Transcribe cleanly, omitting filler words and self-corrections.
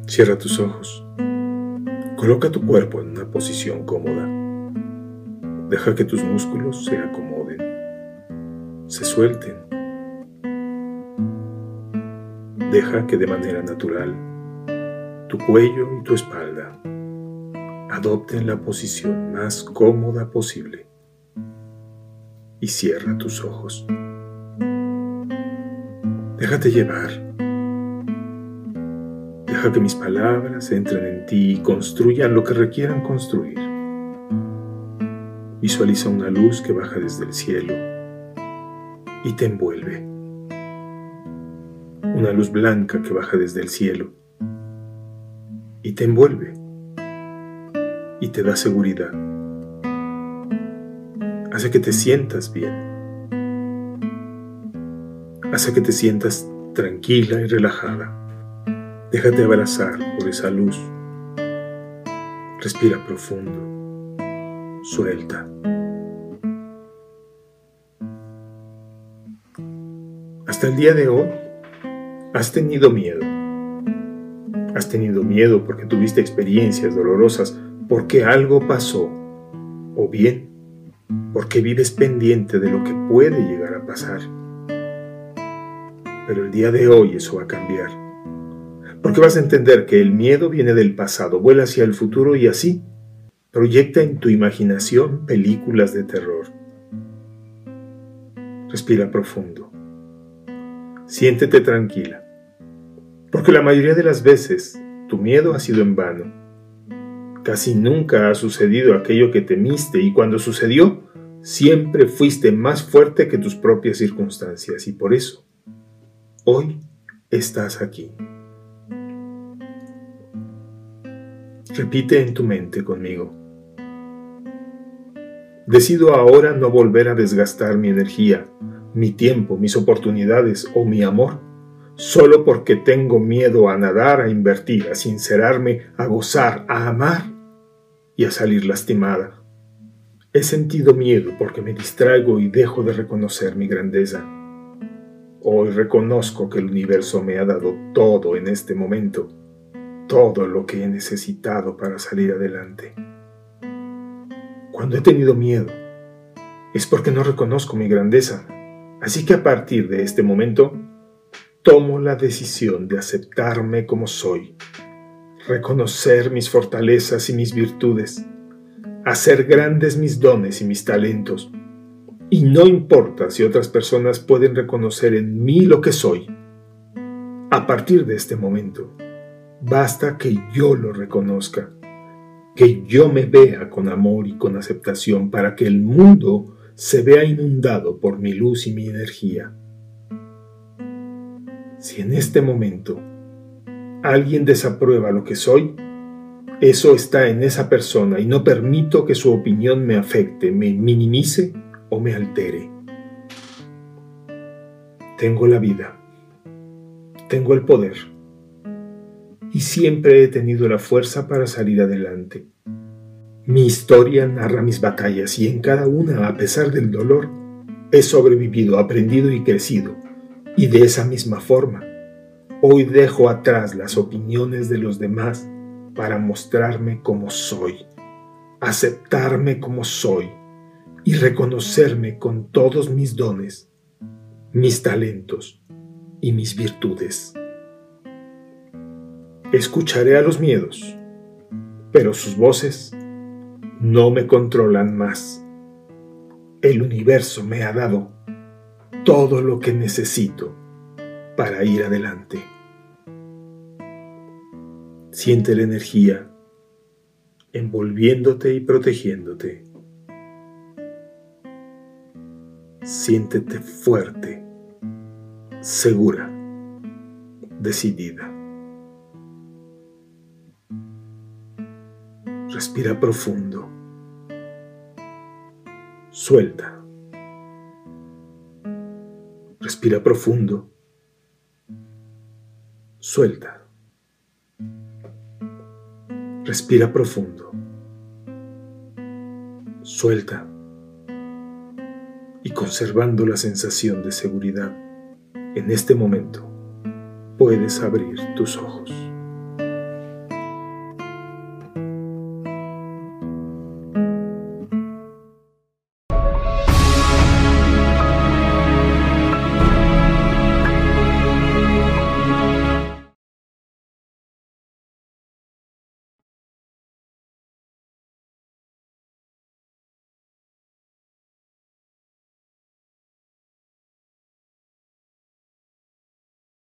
Cierra tus ojos. Coloca tu cuerpo en una posición cómoda. Deja que tus músculos se acomoden, se suelten. Deja que de manera natural tu cuello y tu espalda adopten la posición más cómoda posible. Y cierra tus ojos. Déjate llevar. Deja que mis palabras entren en ti y construyan lo que requieran construir. Visualiza una luz que baja desde el cielo y te envuelve. Una luz blanca que baja desde el cielo y te envuelve y te da seguridad. Hace que te sientas bien. Hace que te sientas tranquila y relajada. Déjate abrazar por esa luz. Respira profundo. Suelta. Hasta el día de hoy has tenido miedo. Has tenido miedo porque tuviste experiencias dolorosas, porque algo pasó, o bien porque vives pendiente de lo que puede llegar a pasar. Pero el día de hoy eso va a cambiar. Porque vas a entender que el miedo viene del pasado, vuela hacia el futuro y así proyecta en tu imaginación películas de terror. Respira profundo. Siéntete tranquila. Porque la mayoría de las veces tu miedo ha sido en vano. Casi nunca ha sucedido aquello que temiste y cuando sucedió, siempre fuiste más fuerte que tus propias circunstancias y por eso, hoy estás aquí. Repite en tu mente conmigo. Decido ahora no volver a desgastar mi energía, mi tiempo, mis oportunidades o mi amor, solo porque tengo miedo a nadar, a invertir, a sincerarme, a gozar, a amar y a salir lastimada. He sentido miedo porque me distraigo y dejo de reconocer mi grandeza. Hoy reconozco que el universo me ha dado todo en este momento, todo lo que he necesitado para salir adelante. Cuando he tenido miedo, es porque no reconozco mi grandeza. Así que a partir de este momento, tomo la decisión de aceptarme como soy, reconocer mis fortalezas y mis virtudes, hacer grandes mis dones y mis talentos. Y no importa si otras personas pueden reconocer en mí lo que soy. A partir de este momento, basta que yo lo reconozca, que yo me vea con amor y con aceptación para que el mundo se vea inundado por mi luz y mi energía. Si en este momento alguien desaprueba lo que soy, eso está en esa persona y no permito que su opinión me afecte, me minimice o me altere. Tengo la vida, tengo el poder y siempre he tenido la fuerza para salir adelante. Mi historia narra mis batallas y en cada una, a pesar del dolor, he sobrevivido, aprendido y crecido. Y de esa misma forma, hoy dejo atrás las opiniones de los demás para mostrarme como soy, aceptarme como soy y reconocerme con todos mis dones, mis talentos y mis virtudes. Escucharé a los miedos, pero sus voces no me controlan más. El universo me ha dado todo lo que necesito para ir adelante. Siente la energía envolviéndote y protegiéndote. Siéntete fuerte, segura, decidida. Respira profundo. Suelta. Respira profundo. Suelta. Respira profundo. Suelta. Y conservando la sensación de seguridad, en este momento puedes abrir tus ojos.